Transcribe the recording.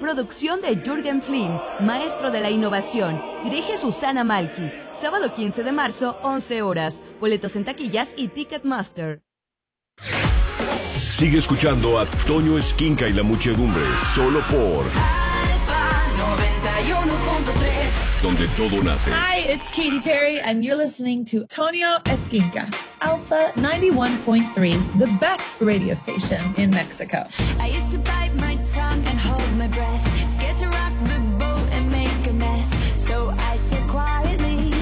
producción de Jürgen Flynn, maestro de la innovación. Dirige Susana Malki. Sábado 15 de marzo, 11 horas. Boletos en taquillas y Ticketmaster. Sigue escuchando a Toño Esquinca y la muchedumbre, solo por Alfa 91.3, donde todo nace. Hi, it's Katy Perry, and you're listening to Tonio Esquinca, Alpha 91.3, the best radio station in Mexico. I used to bite my tongue and hold my breath.